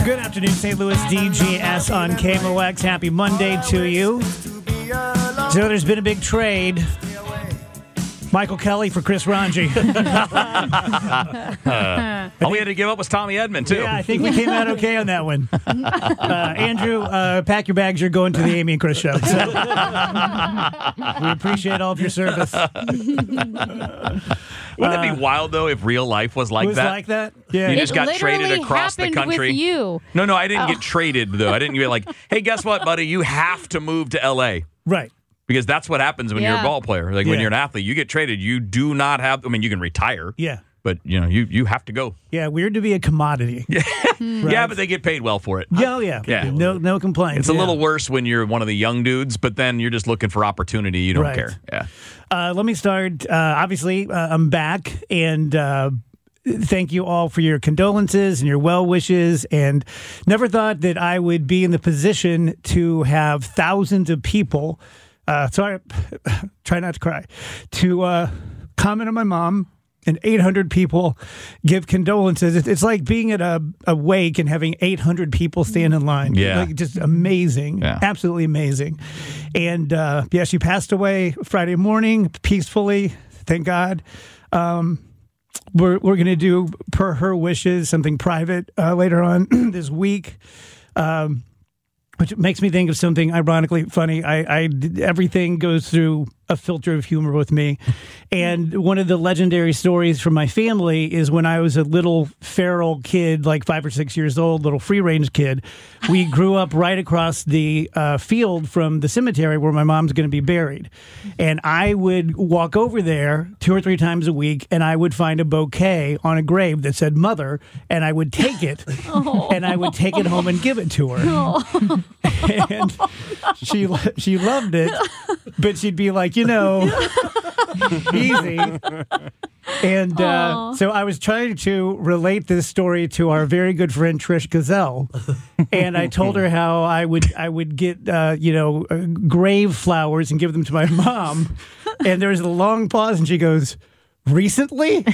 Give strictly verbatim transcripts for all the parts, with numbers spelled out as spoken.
Good afternoon, Saint Louis. D G S on K M O X. Happy Monday to you. So there's been a big trade. Michael Kelly for Chris Ranji. uh, all we had to give up was Tommy Edman, too. Yeah, I think we came out okay on that one. Uh, Andrew, uh, pack your bags. You're going to the Amy and Chris show. So. We appreciate all of your service. Wouldn't uh, it be wild, though, if real life was like was that? like that? Yeah. You just it got traded across the country. With you. No, no, I didn't oh. get traded, though. I didn't get like, hey, guess what, buddy? You have to move to L A. Right. Because that's what happens when yeah. you're a ball player. Like yeah. when you're an athlete, you get traded. You do not have. I mean, you can retire. Yeah. But you know, you you have to go. Yeah, weird to be a commodity. Yeah, right? Yeah, but they get paid well for it. Yeah, yeah, yeah. No, no complaints. It's a yeah. little worse when you're one of the young dudes, but then you're just looking for opportunity. You don't right. care. Yeah. Uh, let me start. Uh, obviously, uh, I'm back, and uh, thank you all for your condolences and your well wishes. And never thought that I would be in the position to have thousands of people. Uh, sorry, try not to cry. To uh, comment on my mom and eight hundred people give condolences. It's like being at a, a wake and having eight hundred people stand in line. Yeah. Like, just amazing. Yeah. Absolutely amazing. And uh, yeah, she passed away Friday morning peacefully. Thank God. Um, we're we're going to do, per her wishes, something private uh, later on this week. Um Which makes me think of something ironically funny. I, I everything goes through a filter of humor with me. And one of the legendary stories from my family is when I was a little feral kid, like five or six years old, little free-range kid. We grew up right across the uh, field from the cemetery where my mom's going to be buried. And I would walk over there two or three times a week, and I would find a bouquet on a grave that said mother, and I would take it, oh. and I would take it home and give it to her. Oh. And she she loved it, but she'd be like, you know, easy. And uh, so I was trying to relate this story to our very good friend Trish Gazelle, and I told her how I would I would get uh, you know uh, grave flowers and give them to my mom, and there was a long pause, and she goes, recently? And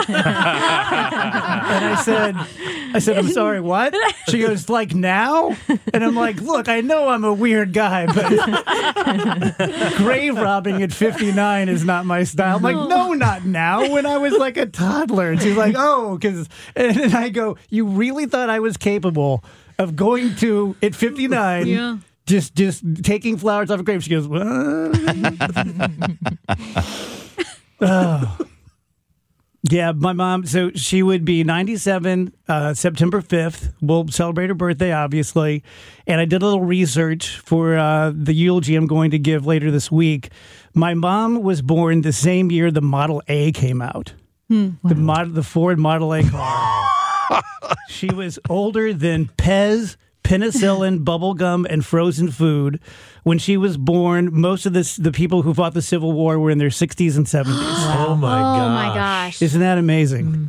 I said, I said, I'm sorry, what? She goes, like now? And I'm like, look, I know I'm a weird guy, but grave robbing at fifty-nine is not my style. I'm like, no, not now. When I was like a toddler. And she's like, oh, because, and I go, you really thought I was capable of going to, at fifty-nine, yeah. just, just taking flowers off a grave? She goes, what? Oh. Yeah, my mom, so she would be ninety-seven, uh, September fifth. We'll celebrate her birthday, obviously. And I did a little research for uh, the eulogy I'm going to give later this week. My mom was born the same year the Model A came out. Hmm. The, mod- the Ford Model A car. She was older than Pez, penicillin, bubblegum, and frozen food. When she was born, most of this, the people who fought the Civil War were in their sixties and seventies. Wow. Oh, my gosh. Oh, my gosh. Isn't that amazing?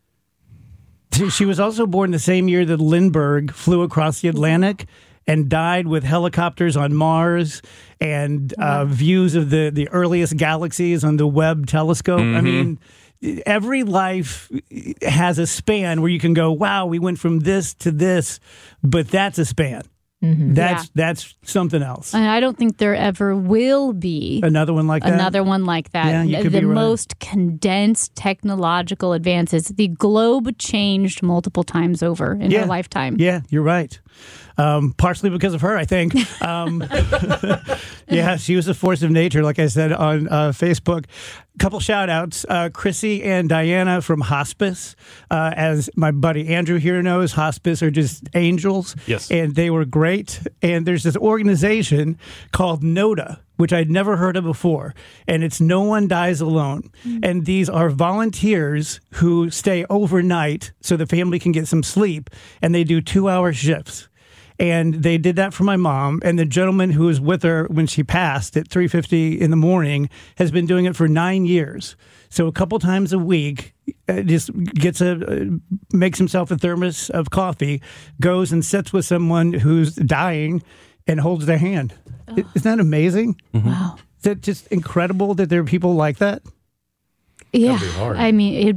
Mm. She was also born the same year that Lindbergh flew across the Atlantic and died with helicopters on Mars and uh, wow. views of the, the earliest galaxies on the Webb telescope. Mm-hmm. I mean, every life has a span where you can go, wow, we went from this to this, but that's a span. Mm-hmm. That's yeah. that's something else. And I don't think there ever will be another one like that. Another one like that. Yeah, you could the be right. most condensed technological advances. The globe changed multiple times over in yeah. her lifetime. Yeah, you're right. Um, partially because of her, I think. Um, yeah, she was a force of nature, like I said on uh, Facebook. Couple shout outs. Uh, Chrissy and Diana from Hospice. Uh, as my buddy Andrew here knows, Hospice are just angels. Yes. And they were great. And there's this organization called NODA, which I'd never heard of before. And it's No One Dies Alone. Mm-hmm. And these are volunteers who stay overnight so the family can get some sleep. And they do two-hour shifts. And they did that for my mom. And the gentleman who was with her when she passed at three fifty in the morning has been doing it for nine years. So a couple times a week, uh, just gets a, uh, makes himself a thermos of coffee, goes and sits with someone who's dying and holds their hand. Oh. Isn't that amazing? Mm-hmm. Wow. Is that just incredible that there are people like that? Yeah. I mean, it'd be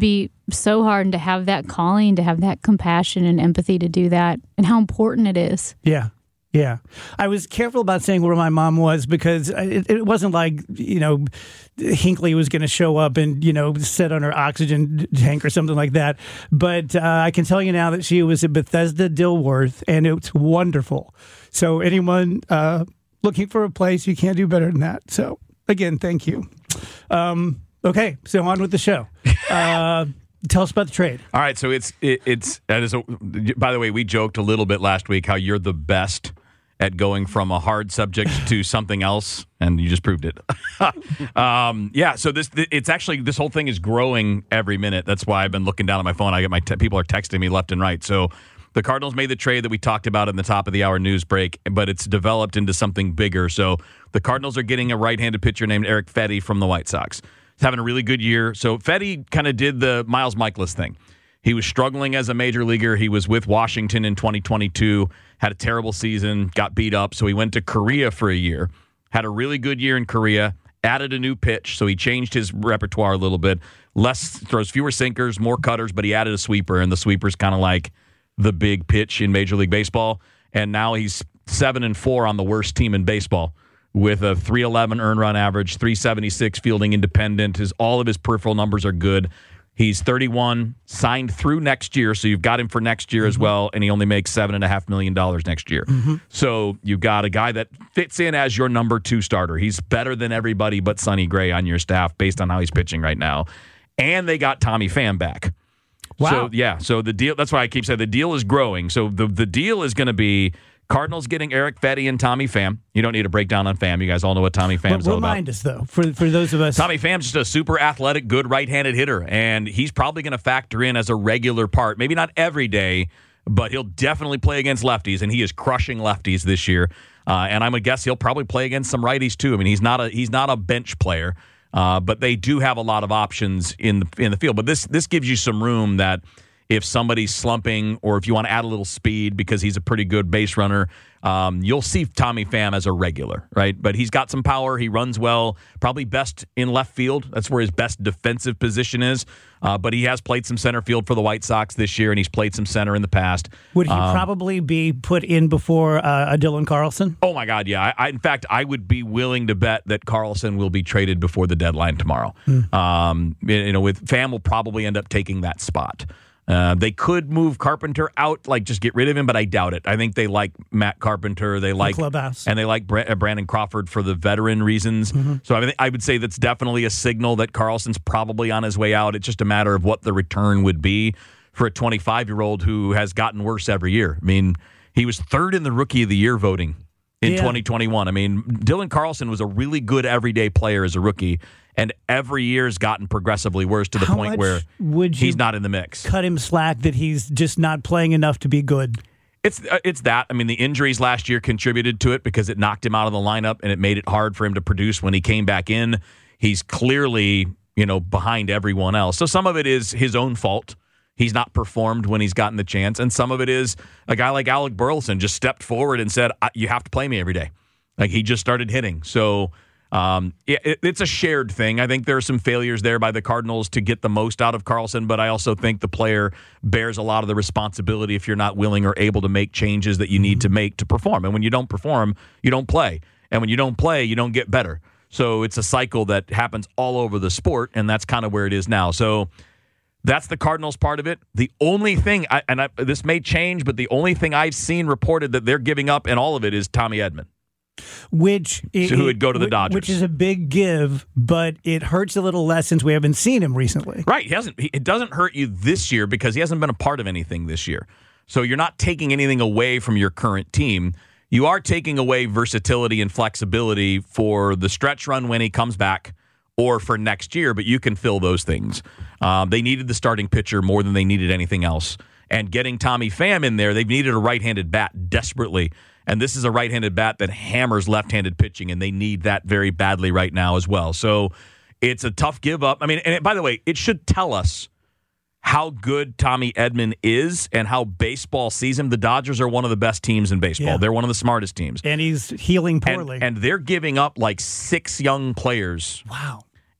so hard, and to have that calling, to have that compassion and empathy to do that, and how important it is. Yeah. Yeah. I was careful about saying where my mom was because it, it wasn't like, you know, Hinckley was going to show up and, you know, sit on her oxygen tank or something like that. But uh, I can tell you now that she was at Bethesda Dilworth, and it's wonderful. So anyone uh, looking for a place, you can't do better than that. So, again, thank you. Um, okay, so on with the show. Uh, tell us about the trade. All right, so it's it, it's that is. A, by the way, we joked a little bit last week how you're the best at going from a hard subject to something else, and you just proved it. um, yeah, so this it's actually this whole thing is growing every minute. That's why I've been looking down at my phone. I get my te- people are texting me left and right. So the Cardinals made the trade that we talked about in the top of the hour news break, but it's developed into something bigger. So the Cardinals are getting a right-handed pitcher named Erick Fedde from the White Sox. He's having a really good year. So Fedde kind of did the Miles Mikolas thing. He was struggling as a major leaguer. He was with Washington in twenty twenty-two, had a terrible season, got beat up. So he went to Korea for a year, had a really good year in Korea, added a new pitch. So he changed his repertoire a little bit. Less throws fewer sinkers, more cutters, but he added a sweeper, and the sweeper's kind of like the big pitch in Major League Baseball. And now he's seven and four on the worst team in baseball with a three eleven earned run average, three seventy-six fielding independent. His all of his peripheral numbers are good. He's thirty-one, signed through next year, so you've got him for next year mm-hmm. as well, and he only makes seven point five million dollars next year. Mm-hmm. So you've got a guy that fits in as your number two starter. He's better than everybody but Sonny Gray on your staff based on how he's pitching right now. And they got Tommy Pham back. Wow. So, yeah, so the deal, that's why I keep saying the deal is growing. So the, the deal is going to be Cardinals getting Erick Fedde and Tommy Pham. You don't need a breakdown on Pham. You guys all know what Tommy Pham's well, all about. Remind us, though, for for those of us. Tommy Pham's just a super athletic, good right-handed hitter, and he's probably going to factor in as a regular part. Maybe not every day, but he'll definitely play against lefties, and he is crushing lefties this year. Uh, and I'm going to guess he'll probably play against some righties, too. I mean, he's not a he's not a bench player, uh, but they do have a lot of options in the, in the field. But this this gives you some room that if somebody's slumping or if you want to add a little speed because he's a pretty good base runner, um, you'll see Tommy Pham as a regular, right? But he's got some power. He runs well, probably best in left field. That's where his best defensive position is. Uh, but he has played some center field for the White Sox this year, and he's played some center in the past. Would he um, probably be put in before uh, a Dylan Carlson? Oh, my God, yeah. I, I, in fact, I would be willing to bet that Carlson will be traded before the deadline tomorrow. Mm. Um, you know, with Pham will probably end up taking that spot. Uh, they could move Carpenter out, like just get rid of him, but I doubt it. I think they like Matt Carpenter. They like Clubhouse. And they like Bra- Brandon Crawford for the veteran reasons. Mm-hmm. So I, mean, I would say that's definitely a signal that Carlson's probably on his way out. It's just a matter of what the return would be for a twenty-five-year-old who has gotten worse every year. I mean, he was third in the Rookie of the Year voting in yeah. twenty twenty-one. I mean, Dylan Carlson was a really good everyday player as a rookie, and every year has gotten progressively worse to the How point much where would you he's not in the mix. Cut him slack that he's just not playing enough to be good. It's uh, it's that. I mean, the injuries last year contributed to it because it knocked him out of the lineup and it made it hard for him to produce when he came back in. He's clearly, you know, behind everyone else. So some of it is his own fault. He's not performed when he's gotten the chance. And some of it is a guy like Alec Burleson just stepped forward and said, you have to play me every day. Like he just started hitting. So um, it, it's a shared thing. I think there are some failures there by the Cardinals to get the most out of Carlson, but I also think the player bears a lot of the responsibility if you're not willing or able to make changes that you need to make to perform. And when you don't perform, you don't play. And when you don't play, you don't get better. So it's a cycle that happens all over the sport, and that's kind of where it is now. So that's the Cardinals part of it. The only thing, I, and I, this may change, but the only thing I've seen reported that they're giving up in all of it is Tommy Edman. Which so who would go to the Dodgers. Which is a big give, but it hurts a little less since we haven't seen him recently. Right. He hasn't. It doesn't hurt you this year because he hasn't been a part of anything this year. So you're not taking anything away from your current team. You are taking away versatility and flexibility for the stretch run when he comes back or for next year, but you can fill those things. Um, they needed the starting pitcher more than they needed anything else. And getting Tommy Pham in there, they've needed a right-handed bat desperately. And this is a right-handed bat that hammers left-handed pitching, and they need that very badly right now as well. So it's a tough give up. I mean, and it, by the way, it should tell us how good Tommy Edman is and how baseball sees him. The Dodgers are one of the best teams in baseball. Yeah. They're one of the smartest teams. And he's healing poorly. And, and they're giving up like six young players. Wow.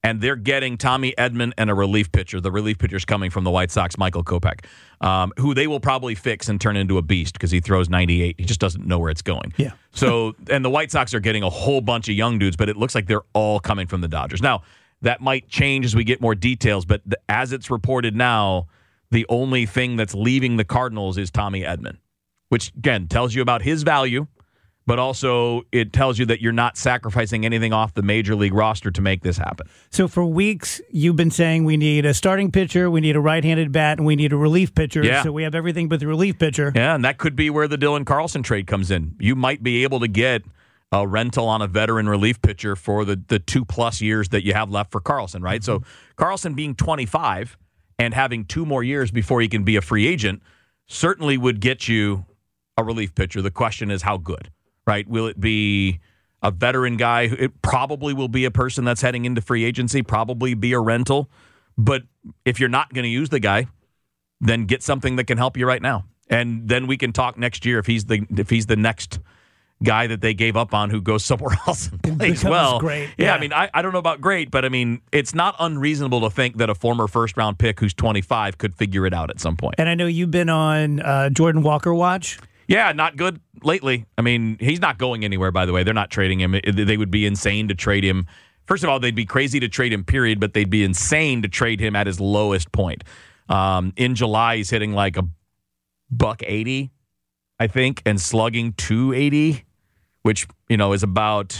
and they're getting Tommy Edman and a relief pitcher. The relief pitcher's coming from the White Sox, Michael Kopech, um, who they will probably fix and turn into a beast because he throws ninety-eight. He just doesn't know where it's going. Yeah. So, and the White Sox are getting a whole bunch of young dudes, but it looks like they're all coming from the Dodgers. Now, that might change as we get more details, but the, as it's reported now, the only thing that's leaving the Cardinals is Tommy Edman, which, again, tells you about his value, but also it tells you that you're not sacrificing anything off the major league roster to make this happen. So for weeks, you've been saying we need a starting pitcher, we need a right-handed bat, and we need a relief pitcher. Yeah. So we have everything but the relief pitcher. Yeah, and that could be where the Dylan Carlson trade comes in. You might be able to get a rental on a veteran relief pitcher for the, the two-plus years that you have left for Carlson, right? Mm-hmm. So Carlson being twenty-five and having two more years before he can be a free agent certainly would get you a relief pitcher. The question is how good. Right? Will it be a veteran guy? It probably will be a person that's heading into free agency, probably be a rental. But if you're not going to use the guy, then get something that can help you right now. And then we can talk next year if he's the if he's the next guy that they gave up on who goes somewhere else and plays well. Great. Yeah, yeah, I mean, I, I don't know about great, but I mean, it's not unreasonable to think that a former first-round pick who's twenty-five could figure it out at some point. And I know you've been on uh, Jordan Walker watch. Yeah, not good lately. I mean, he's not going anywhere, by the way. They're not trading him. They would be insane to trade him. First of all, they'd be crazy to trade him, period, but they'd be insane to trade him at his lowest point. Um, in July, he's hitting like a buck eighty, I think, and slugging two eighty, which, you know, is about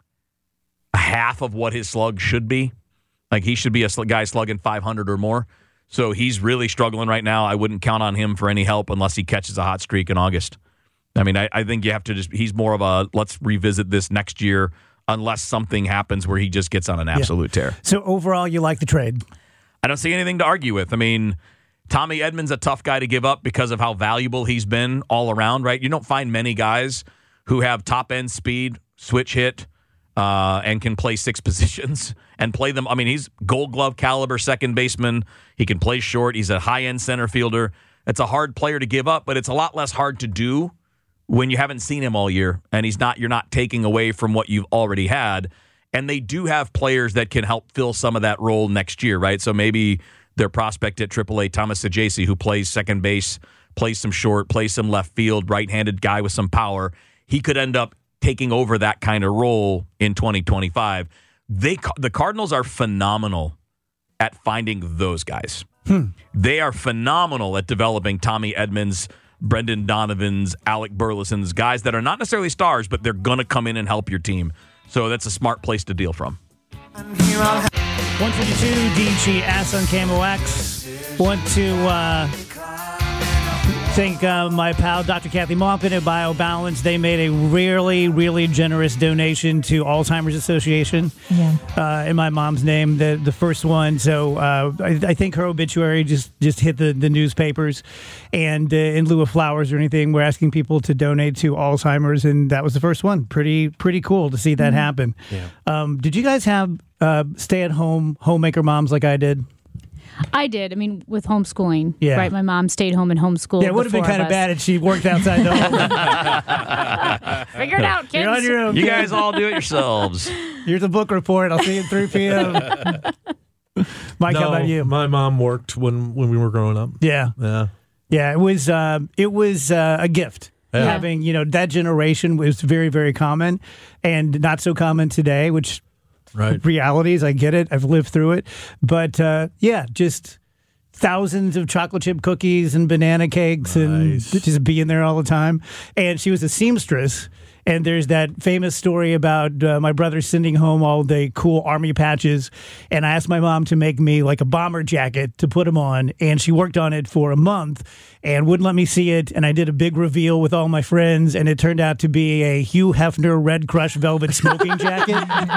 half of what his slug should be. Like, he should be a guy slugging five hundred or more. So he's really struggling right now. I wouldn't count on him for any help unless he catches a hot streak in August. I mean, I, I think you have to just, he's more of a, let's revisit this next year unless something happens where he just gets on an absolute yeah. tear. So overall, you like the trade? I don't see anything to argue with. I mean, Tommy Edman's a tough guy to give up because of how valuable he's been all around, right? You don't find many guys who have top-end speed, switch hit, Uh, and can play six positions and play them. I mean, he's Gold Glove caliber second baseman. He can play short. He's a high-end center fielder. It's a hard player to give up, but it's a lot less hard to do when you haven't seen him all year, and he's not. You're not taking away from what you've already had. And they do have players that can help fill some of that role next year, right? So maybe their prospect at triple A, Thomas Saggese, who plays second base, plays some short, plays some left field, right-handed guy with some power. He could end up taking over that kind of role in twenty twenty-five. They the Cardinals are phenomenal at finding those guys. Hmm. They are phenomenal at developing Tommy Edman's, Brendan Donovan's, Alec Burleson's, guys that are not necessarily stars, but they're going to come in and help your team. So that's a smart place to deal from. one twenty-two D G S on K M O X. Want to uh, thank uh, my pal, Doctor Kathy Maupin at BioBalance. They made a really, really generous donation to Alzheimer's Association yeah. uh, in my mom's name, the the first one. So uh, I, I think her obituary just, just hit the, the newspapers. And uh, in lieu of flowers or anything, we're asking people to donate to Alzheimer's, and that was the first one. Pretty pretty cool to see that mm-hmm. happen. Yeah. Um, did you guys have uh, stay-at-home homemaker moms like I did? I did. I mean, with homeschooling, yeah. right? My mom stayed home and homeschooled. Yeah, it would have been kind of bad if she worked outside the home. Figure it out, kids. You're on your own. You kids. guys all do it yourselves. Here's a book report. I'll see you at three p.m. Mike, no, how about you? My mom worked when, when we were growing up. Yeah. Yeah. Yeah, it was uh, it was uh, a gift. Yeah. Having, you know, that generation was very, very common and not so common today, which right. realities, I get it. I've lived through it. But, uh, yeah, just thousands of chocolate chip cookies and banana cakes nice. and just being there all the time. And she was a seamstress. And there's that famous story about uh, my brother sending home all the cool army patches. And I asked my mom to make me like a bomber jacket to put them on. And she worked on it for a month and wouldn't let me see it. And I did a big reveal with all my friends. And it turned out to be a Hugh Hefner Red Crush velvet smoking jacket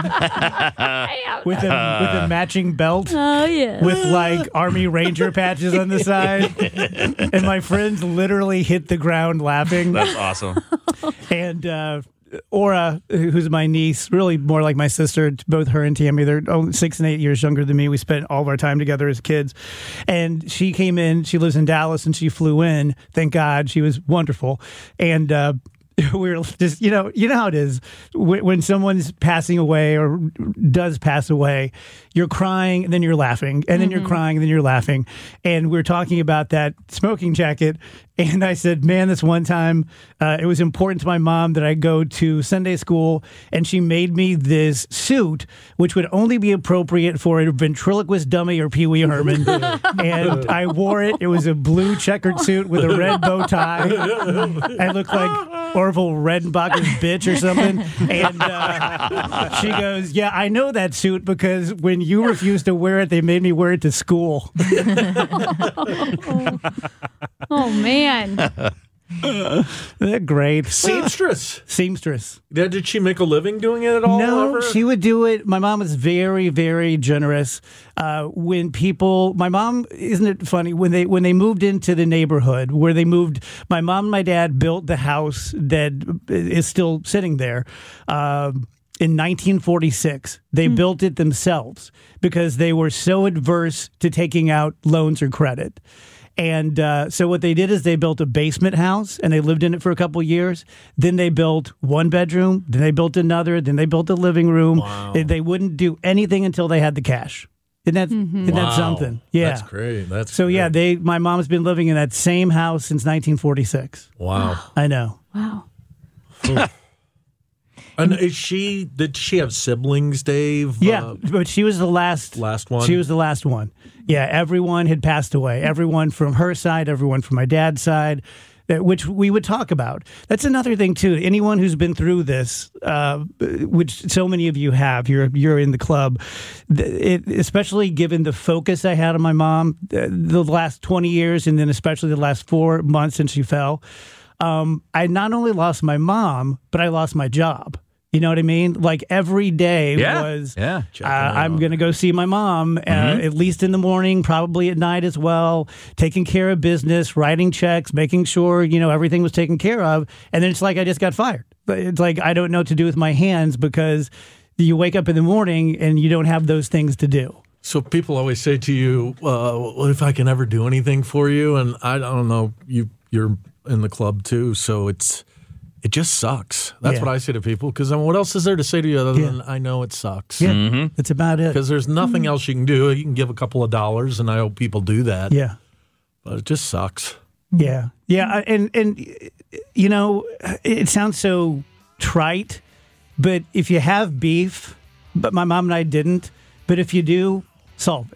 with, a, with a matching belt. Oh, yeah. With like Army Ranger patches on the side. And my friends literally hit the ground laughing. That's awesome. And uh, Aura, who's my niece, really more like my sister, both her and Tammy, they're only six and eight years younger than me. We spent all of our time together as kids. And she came in, she lives in Dallas, and she flew in. Thank God. She was wonderful. And uh, we're just, you know, you know how it is when, when someone's passing away or does pass away, you're crying and then you're laughing and then mm-hmm. you're crying and then you're laughing. And we're talking about that smoking jacket. And I said, man, this one time uh, it was important to my mom that I go to Sunday school, and she made me this suit, which would only be appropriate for a ventriloquist dummy or Pee Wee Herman. And I wore it. It was a blue checkered suit with a red bow tie. I looked like Orville Redenbacher's bitch or something. And uh, she goes, yeah, I know that suit because when you refused to wear it, they made me wear it to school. Oh, man. They're great. Seamstress. Seamstress. Yeah, did she make a living doing it at all? No, ever? she would do it. My mom was very, very generous. Uh, when people, my mom, isn't it funny, when they when they moved into the neighborhood where they moved, my mom and my dad built the house that is still sitting there. Uh, In nineteen forty-six, they mm. built it themselves because they were so adverse to taking out loans or credit. And uh, so what they did is they built a basement house and they lived in it for a couple of years. Then they built one bedroom. Then they built another. Then they built a living room. Wow. They, they wouldn't do anything until they had the cash. Isn't that, mm-hmm. isn't wow. that something? Yeah. That's great. That's so great. yeah, they. My mom's been living in that same house since nineteen forty-six. Wow. I know. Wow. And is she? Did she have siblings, Dave? Yeah, uh, but she was the last. Last one. She was the last one. Yeah, everyone had passed away. Everyone from her side, everyone from my dad's side, which we would talk about. That's another thing too. Anyone who's been through this, uh, which so many of you have, you're you're in the club. It, especially given the focus I had on my mom the last twenty years, and then especially the last four months since she fell. Um, I not only lost my mom, but I lost my job. You know what I mean? Like every day yeah. was, yeah. uh, I'm going to go see my mom, uh, mm-hmm. at least in the morning, probably at night as well, taking care of business, writing checks, making sure, you know, everything was taken care of. And then it's like I just got fired. It's like I don't know what to do with my hands because you wake up in the morning and you don't have those things to do. So people always say to you, uh, well, if I can ever do anything for you, and I don't know, you, you're in the club too, so it's... It just sucks. That's yeah. what I say to people. Because I mean, what else is there to say to you other yeah. than I know it sucks? Yeah, mm-hmm. that's about it. Because there's nothing mm-hmm. else you can do. You can give a couple of dollars, and I hope people do that. Yeah, but it just sucks. Yeah, yeah, and and you know, it sounds so trite, but if you have beef, but my mom and I didn't. But if you do, solve it.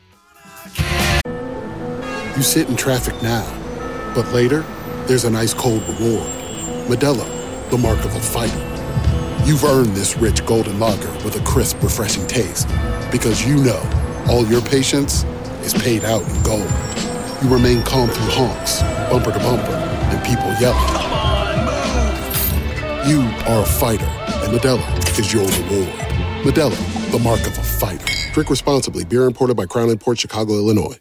Yeah. You sit in traffic now, but later there's an ice cold reward. Modelo, the mark of a fighter. You've earned this rich golden lager with a crisp, refreshing taste. Because you know, all your patience is paid out in gold. You remain calm through honks, bumper to bumper, and people yelling. Come on, move! You are a fighter, and Modelo is your reward. Modelo, the mark of a fighter. Drink responsibly. Beer imported by Crown Imports, Chicago, Illinois.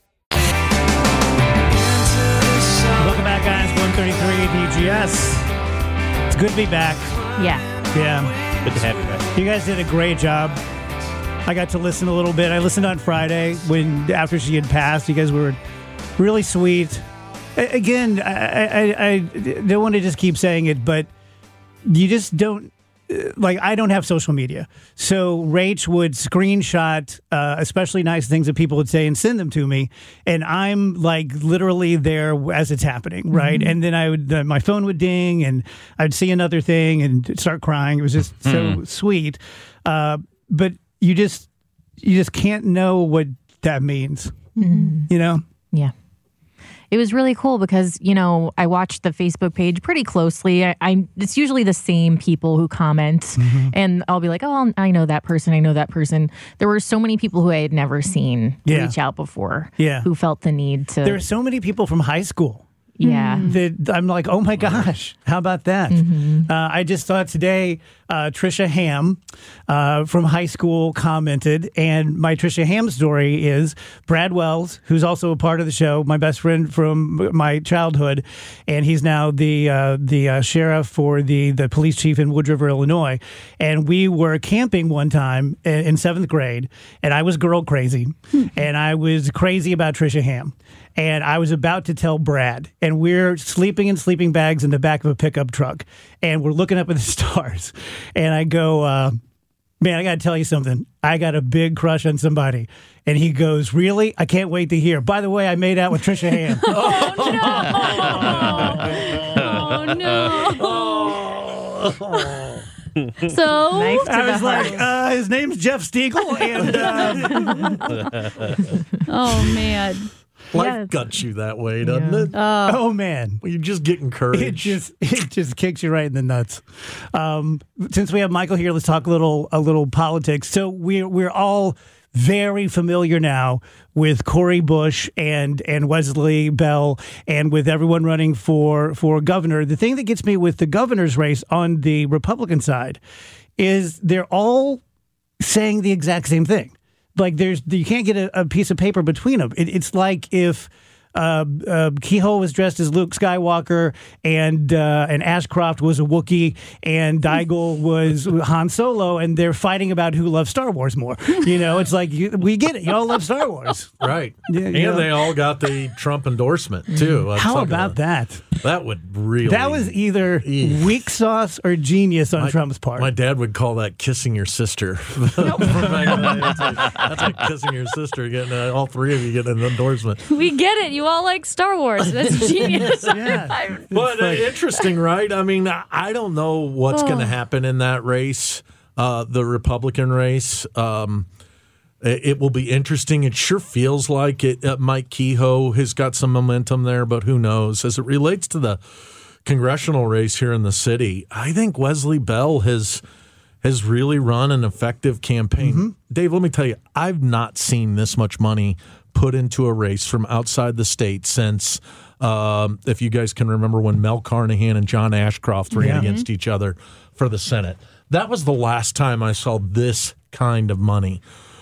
Welcome back, guys. one thirty-three D G S. Good to be back. Yeah. Yeah. Good to have you back. You guys did a great job. I got to listen a little bit. I listened on Friday when after she had passed. You guys were really sweet. A- again, I, I, I don't want to just keep saying it, but you just don't. Like, I don't have social media. So Rach would screenshot uh, especially nice things that people would say and send them to me. And I'm like literally there as it's happening, right? Mm-hmm. And then I would, uh, my phone would ding and I'd see another thing and start crying. It was just so mm. sweet. Uh, but you just, you just can't know what that means, mm-hmm. you know? Yeah. It was really cool because, you know, I watched the Facebook page pretty closely. I, I it's usually the same people who comment, mm-hmm. and I'll be like, oh, I know that person. I know that person. There were so many people who I had never seen yeah. reach out before, yeah. who felt the need to. There are so many people from high school. Yeah. That I'm like, oh my gosh, how about that? Mm-hmm. Uh, I just thought today, uh, Trisha Ham uh, from high school commented, and my Trisha Ham story is Brad Wells, who's also a part of the show, my best friend from my childhood, and he's now the uh, the uh, sheriff for the, the police chief in Wood River, Illinois. And we were camping one time in, in seventh grade, and I was girl crazy, and I was crazy about Trisha Ham. and I was about to tell Brad, and we're sleeping in sleeping bags in the back of a pickup truck, and we're looking up at the stars, and I go, uh, man, I got to tell you something. I got a big crush on somebody. And he goes, really? I can't wait to hear. By the way, I made out with Trisha Ham. Oh, no. Oh, no. So Nice to I the was like, heart. uh, his name's Jeff Stiegel. And uh, oh man. Life Yeah. guts you that way, doesn't Yeah. it? oh, man. Well, you just get encouraged. It just it just kicks you right in the nuts. Um, since we have Michael here, let's talk a little a little politics. So we're we're all very familiar now with Cori Bush and and Wesley Bell and with everyone running for for governor. The thing that gets me with the governor's race on the Republican side is they're all saying the exact same thing. Like there's you can't get a, a piece of paper between them. It, it's like if uh, uh, Kehoe was dressed as Luke Skywalker and uh, and Ashcroft was a Wookiee and Digel was Han Solo, and they're fighting about who loves Star Wars more. You know, it's like you, we get it. You all love Star Wars, Right. Yeah, and yeah. they all got the Trump endorsement, too. That's How like about a- that? That would really... That was either Eesh. weak sauce or genius on My- Trump's part. My dad would call that kissing your sister. that's, like, that's like kissing your sister, getting uh, all three of you getting an endorsement. We get it. You all like Star Wars. That's genius. Yeah. But uh, interesting, right? I mean, I I don't know what's going to Oh. happen in that race, uh, the Republican race. Um, it, it will be interesting. It sure feels like it. Uh, Mike Kehoe has got some momentum there, but who knows? As it relates to the congressional race here in the city, I think Wesley Bell has has really run an effective campaign. Mm-hmm. Dave, let me tell you, I've not seen this much money put into a race from outside the state since, um, if you guys can remember, when Mel Carnahan and John Ashcroft ran Yeah. against each other for the Senate. That was the last time I saw this kind of money.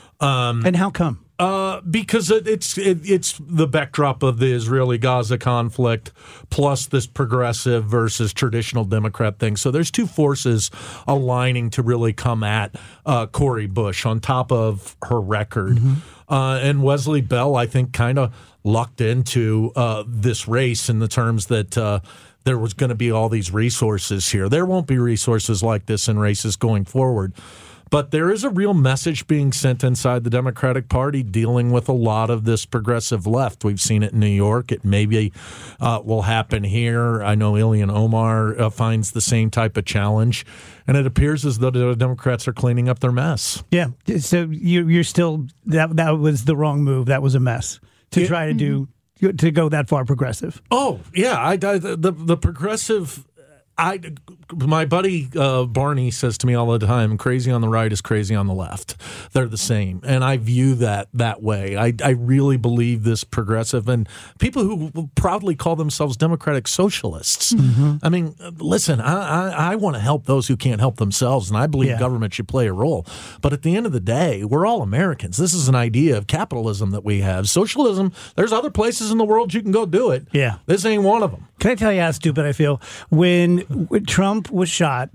And how come? Uh, because it, it's it, it's the backdrop of the Israeli-Gaza conflict, plus this progressive versus traditional Democrat thing. So there's two forces aligning to really come at uh, Cori Bush on top of her record. Uh, and Wesley Bell, I think, kind of lucked into uh, this race in the terms that uh, there was going to be all these resources here. There won't be resources like this in races going forward. But there is a real message being sent inside the Democratic Party dealing with a lot of this progressive left. We've seen it in New York. It maybe uh, will happen here. I know Ilhan Omar uh, finds the same type of challenge. And it appears as though the Democrats are cleaning up their mess. Yeah. So you, you're still that that was the wrong move. That was a mess to Yeah. try to do to go that far progressive. Oh, yeah. I, I the, the progressive... I, my buddy uh, Barney says to me all the time, crazy on the right is crazy on the left. They're the same. And I view that that way. I, I really believe this progressive and people who proudly call themselves democratic socialists. Mm-hmm. I mean, listen, I, I, I want to help those who can't help themselves, and I believe Yeah. government should play a role. But at the end of the day, we're all Americans. This is an idea of capitalism that we have. Socialism, there's other places in the world you can go do it. Yeah. This ain't one of them. Can I tell you how stupid I feel when, when Trump was shot,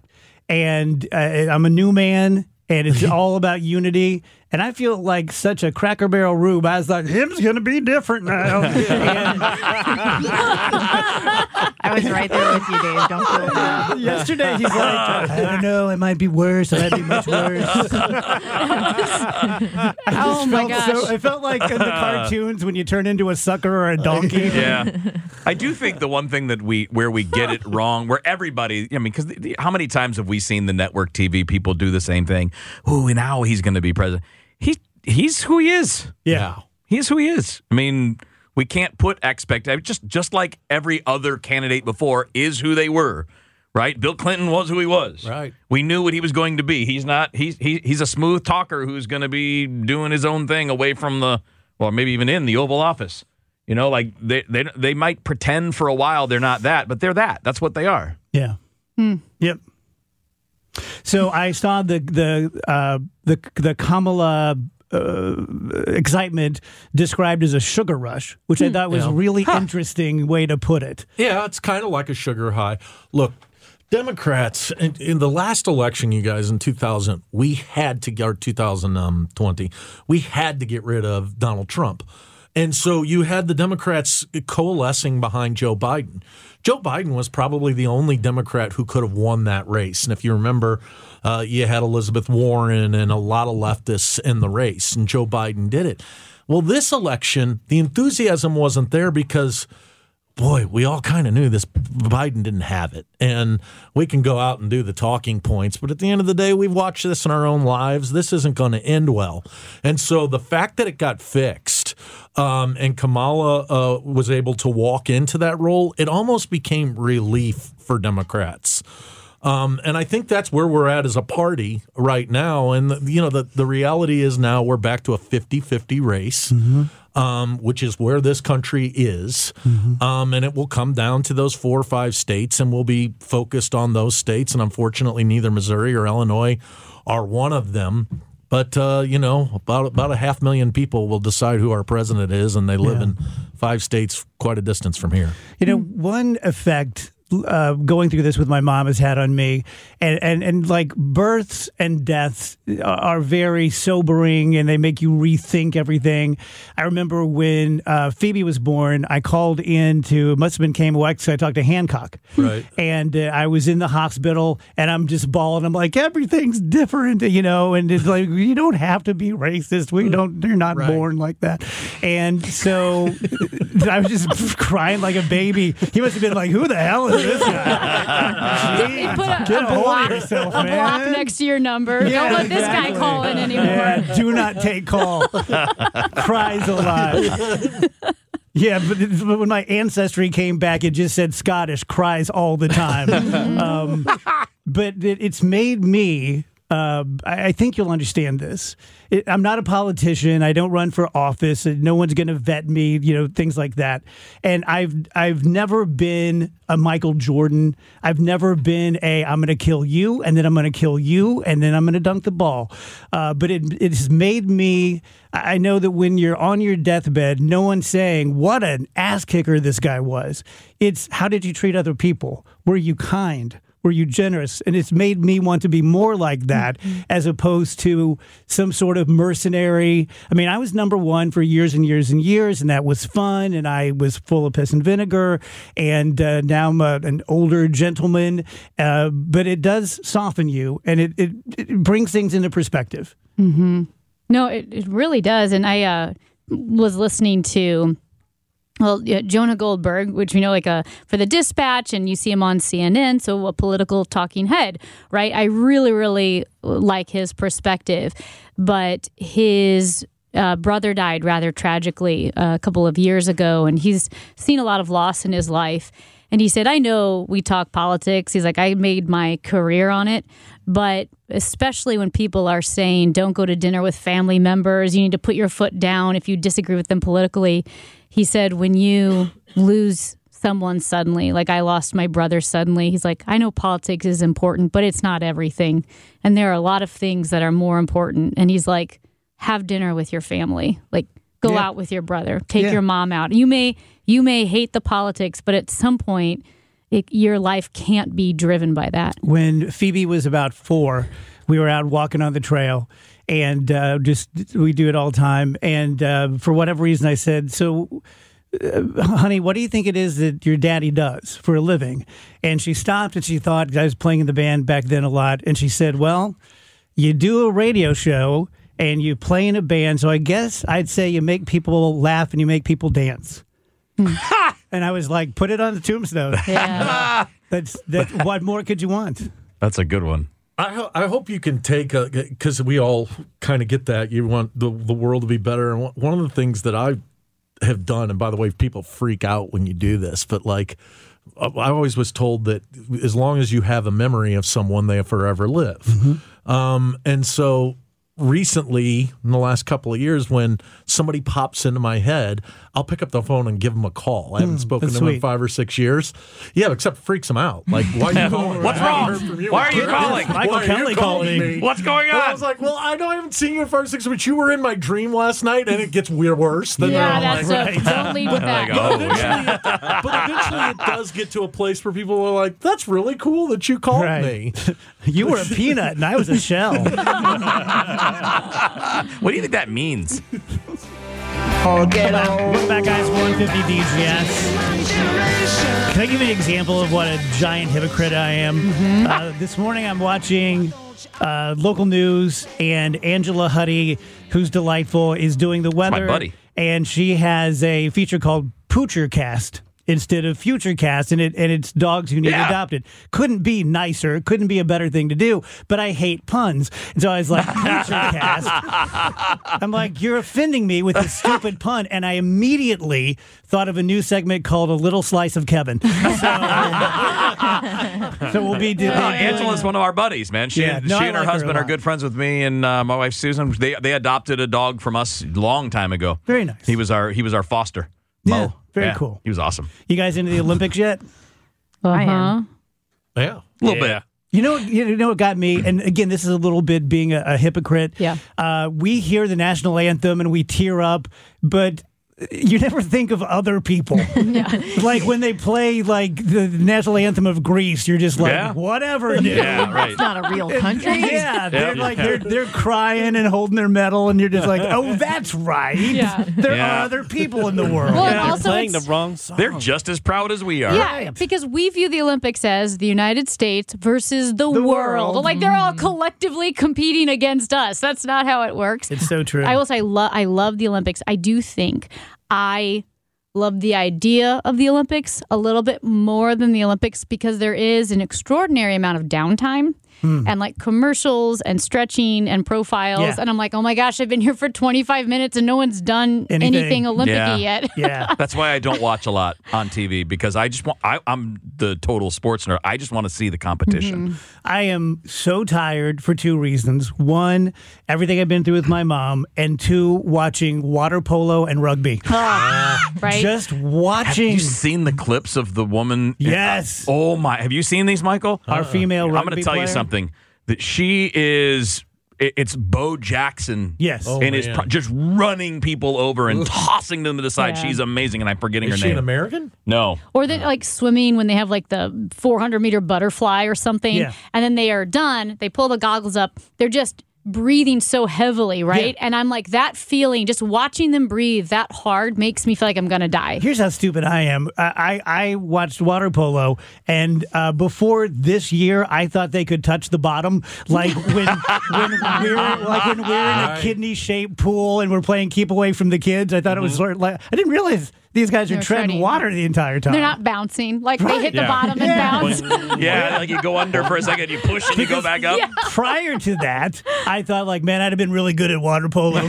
and uh, I'm a new man, and it's all about unity, and I feel like such a Cracker Barrel rube. I was like, him's going to be different now. And I was right there with you, Dave. Don't feel bad. yesterday, he's like, I don't know, it might be worse. It might be much worse. Oh my Felt gosh. so- it felt like in the cartoons when you turn into a sucker or a donkey. Yeah, I do think the one thing that we where we get it wrong, where everybody, I mean, because how many times have we seen the network T V people do the same thing? Ooh, and now he's going to be president. He he's who he is. Yeah. He's who he is. I mean, we can't put expect just just like every other candidate before is who they were. Right, Bill Clinton was who he was. Right. We knew what he was going to be. He's not. He's he, he's a smooth talker who's going to be doing his own thing away from the, well, maybe even in the Oval Office. You know, like they they they might pretend for a while they're not that, but they're that. That's what they are. Yeah. Yep. So I saw the the uh, the the Kamala uh, excitement described as a sugar rush, which I thought was Yeah. a really interesting way to put it. Yeah, it's kind of like a sugar high. Look, Democrats, in, in the last election, you guys, in two thousand, we had to, or two thousand twenty, we had to get rid of Donald Trump. And so you had the Democrats coalescing behind Joe Biden. Joe Biden was probably the only Democrat who could have won that race. And if you remember, uh, you had Elizabeth Warren and a lot of leftists in the race, and Joe Biden did it. Well, this election, the enthusiasm wasn't there because, boy, we all kind of knew this Biden didn't have it. And we can go out and do the talking points, but at the end of the day, we've watched this in our own lives. This isn't going to end well. And so the fact that it got fixed um, and Kamala uh, was able to walk into that role, it almost became relief for Democrats. Um, and I think that's where we're at as a party right now. And, the, you know, the, the reality is now we're back to a fifty-fifty race. Mm-hmm. Um, which is where this country is. Mm-hmm. Um, and it will come down to those four or five states, and we'll be focused on those states. And unfortunately, neither Missouri or Illinois are one of them. But, uh, you know, about about a half million people will decide who our president is, and they live yeah. in five states quite a distance from here. You know, one effect Uh, going through this with my mom has had on me, and, and, and like births and deaths are very sobering, and they make you rethink everything. I remember when uh, Phoebe was born, I called in to, it must have been K M O X, I talked to Hancock. Right. And uh, I was in the hospital, and I'm just bawling. I'm like, everything's different, you know, and it's like, you don't have to be racist. We don't, you're not right. born like that. And so I was just crying like a baby. He must have been like, who the hell is this guy? He put a, Get a, block, yourself, a man. block next to your number. Yeah, Don't let this exactly. guy call in anymore. Yeah, do not take call. Cries a lot. Yeah, but when my ancestry came back, it just said Scottish, cries all the time. um, but it, it's made me... Uh, I, I think you'll understand this. It, I'm not a politician. I don't run for office. No one's going to vet me, you know, things like that. And I've I've never been a Michael Jordan. I've never been a I'm going to kill you, and then I'm going to kill you, and then I'm going to dunk the ball. Uh, but it it's made me. I know that when you're on your deathbed, no one's saying what an ass kicker this guy was. It's how did you treat other people? Were you kind? Were you generous? And it's made me want to be more like that mm-hmm. as opposed to some sort of mercenary. I mean, I was number one for years and years and years, and that was fun, and I was full of piss and vinegar, and uh, now I'm a, an older gentleman. Uh, but it does soften you, and it, it, it brings things into perspective. Mm-hmm. No, it, it really does. And I uh, was listening to... Well, yeah, Jonah Goldberg, which we know like a for the Dispatch, and you see him on C N N, so a political talking head, right? I really, really like his perspective, but his uh, brother died rather tragically uh, a couple of years ago, and he's seen a lot of loss in his life. And he said, I know we talk politics. He's like, I made my career on it. But especially when people are saying, don't go to dinner with family members, you need to put your foot down if you disagree with them politically. He said, when you lose someone suddenly, like I lost my brother suddenly, he's like, I know politics is important, but it's not everything. And there are a lot of things that are more important. And he's like, have dinner with your family. Like, go yeah. out with your brother. Take yeah. your mom out. You may you may hate the politics, but at some point, it, your life can't be driven by that. When Phoebe was about four, we were out walking on the trail, and uh, just we do it all the time. And uh, for whatever reason, I said, so, uh, honey, what do you think it is that your daddy does for a living? And she stopped, and she thought, I was playing in the band back then a lot, and she said, well, you do a radio show, and you play in a band, so I guess I'd say you make people laugh and you make people dance. And I was like, put it on the tombstone. Yeah. That's that. What more could you want? That's a good one. I, ho- I hope you can take a, because we all kind of get that. You want the, the world to be better. And one of the things that I have done, and by the way, people freak out when you do this, but like, I always was told that as long as you have a memory of someone, they forever live. Mm-hmm. Um, and so recently, in the last couple of years, when somebody pops into my head, I'll pick up the phone and give them a call. I haven't mm, spoken to them in five or six years. Yeah, except it freaks them out. Like, why are you calling? What's wrong? Why are you calling? Michael Kelly called me. What's going on? And I was like, well, I know I haven't seen you in five or six, but you were in my dream last night, and it gets weird worse. Then yeah, that's like, right. Don't leave with that. Like, oh, but, eventually, yeah. but eventually it does get to a place where people are like, that's really cool that you called right. me. You were a peanut, and I was a shell. What do you think that means? Oh, get Welcome back, old. welcome back, guys. one fifty D G S. Can I give you an example of what a giant hypocrite I am? Mm-hmm. Uh, this morning I'm watching uh, local news, and Angela Huddy, who's delightful, is doing the weather. buddy. And she has a feature called Poochercast instead of Futurecast, and it and it's dogs who need Yeah. adopted. Couldn't be nicer. Couldn't be a better thing to do. But I hate puns, and so I was like, Poochercast. I'm like, you're offending me with this stupid pun, and I immediately thought of a new segment called A Little Slice of Kevin. So, so we'll be doing. Uh, Angela's one of our buddies, man. She, Yeah, and, no, she I and her like her a husband are lot. good friends with me and uh, my wife Susan. They they adopted a dog from us a long time ago. Very nice. He was our he was our foster. Yeah, Mo. very cool. He was awesome. You guys into the Olympics yet? I am. Uh-huh. Yeah. A little bit. You know, you know what got me, and again, this is a little bit being a, a hypocrite. Yeah. Uh, we hear the national anthem and we tear up, but you never think of other people. Like when they play like the national anthem of Greece, you're just like, Yeah. whatever, dude. Yeah, right. It's not a real country. Yeah, they're Yeah. like they're they're crying and holding their medal, and you're just like, oh, that's right. Yeah. There Yeah. are other people in the world. Well, and You're also playing the it's- wrong song. They're just as proud as we are. Yeah, because we view the Olympics as the United States versus the, The world. world. Like they're all collectively competing against us. That's not how it works. It's so true. I will say, I love, I love the Olympics. I do think I love the idea of the Olympics a little bit more than the Olympics because there is an extraordinary amount of downtime. And like commercials and stretching and profiles. Yeah. And I'm like, oh my gosh, I've been here for twenty-five minutes and no one's done Anything. anything, Olympic Yeah. yet. Yeah. That's why I don't watch a lot on T V because I just want. I, I'm the total sports nerd. I just want to see the competition. I am so tired for two reasons. One, everything I've been through with my mom, and two, watching water polo and rugby. Right? Just Have watching you seen the clips of the woman? Yes. Oh my! Have you seen these, Michael? our female I'm rugby going to tell you player. something. That she is. it- It's Bo Jackson. Yes. Oh, and is man. pro- just running people over and tossing them to the side. Yeah. She's amazing, and I'm forgetting Is her she name. an American? No. Or they like swimming when they have like the four hundred meter butterfly or something. Yeah. And then they are done. They pull the goggles up. They're just breathing so heavily, right? Yeah. And I'm like, that feeling, just watching them breathe that hard makes me feel like I'm going to die. Here's how stupid I am. I, I, I watched water polo, and uh, before this year, I thought they could touch the bottom. Like when when we're like when we're in a kidney shaped pool and we're playing keep away from the kids. I thought it was sort of like I didn't realize these guys are They're treading treading. water the entire time. They're not bouncing. Like they hit the Yeah. bottom and Yeah. bounce. Yeah, like you go under for a second, you push and you go back up. Prior to that, I thought like, man, I'd have been really good at water polo.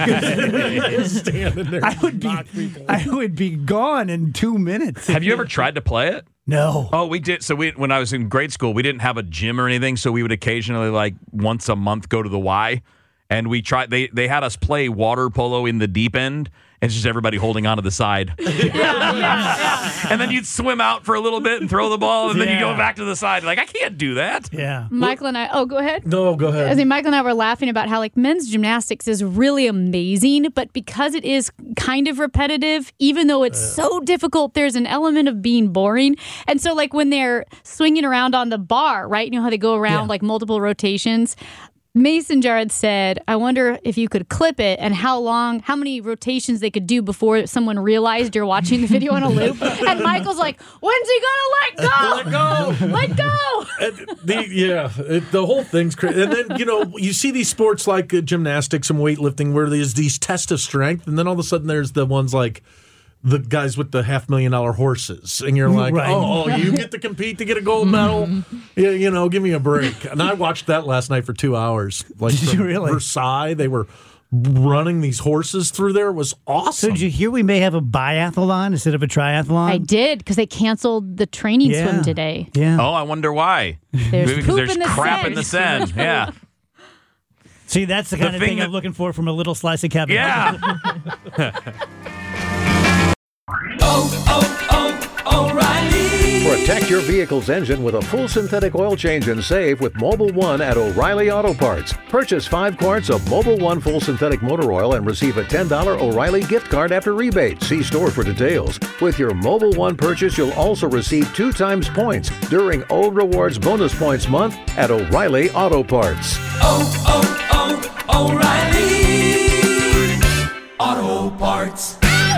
Standing there. I would be, I would be gone in two minutes. Have you ever tried to play it? No. Oh, we did. So we, when I was in grade school, we didn't have a gym or anything. So we would occasionally, like once a month, go to the Y, and we tried. They they had us play water polo in the deep end. And it's just everybody holding onto the side. And then you'd swim out for a little bit and throw the ball, and then you Yeah. go back to the side. Like, I can't do that. Yeah. Michael and I, oh, go ahead. No, go I ahead. think Michael and I were laughing about how like men's gymnastics is really amazing, but because it is kind of repetitive, even though it's so difficult, there's an element of being boring. And so like when they're swinging around on the bar, right? You know how they go around Yeah. like multiple rotations. Mason Jarrett said, I wonder if you could clip it and how long, how many rotations they could do before someone realized you're watching the video on a loop. And Michael's like, when's he going to let go? Let go. Let go. And the, yeah, it, the whole thing's crazy. And then, you know, you see these sports like uh, gymnastics and weightlifting where there's these tests of strength, and then all of a sudden there's the ones like the guys with the half million dollar horses, and you're like, Right. oh, oh, you get to compete to get a gold medal? Yeah, you know, give me a break. And I watched that last night for two hours. Like Did you from really? Versailles, they were running these horses through there. It was So awesome. did you hear we may have a biathlon instead of a triathlon? I did because they canceled the training Yeah. swim today. Yeah. Oh, I wonder why. There's Maybe because poop there's in the crap Seine. in the Seine. Yeah. See, that's the kind of thing thing that- I'm looking for from a little slice of Kevin. Yeah. Protect your vehicle's engine with a full synthetic oil change and save with Mobile One at O'Reilly Auto Parts. Purchase five quarts of Mobile One full synthetic motor oil and receive a ten dollars O'Reilly gift card after rebate. See store for details. With your Mobile One purchase, you'll also receive two times points during O Rewards Bonus Points Month at O'Reilly Auto Parts. oh, oh, oh, O'Reilly Auto Parts.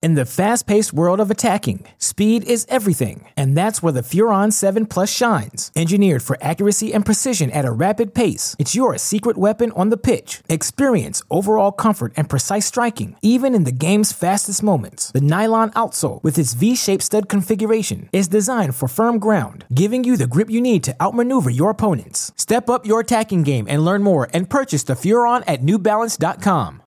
In the fast-paced world of attacking, speed is everything, and that's where the Furon seven Plus shines. Engineered for accuracy and precision at a rapid pace, it's your secret weapon on the pitch. Experience overall comfort and precise striking, even in the game's fastest moments. The nylon outsole, with its V-shaped stud configuration, is designed for firm ground, giving you the grip you need to outmaneuver your opponents. Step up your attacking game and learn more and purchase the Furon at New Balance dot com.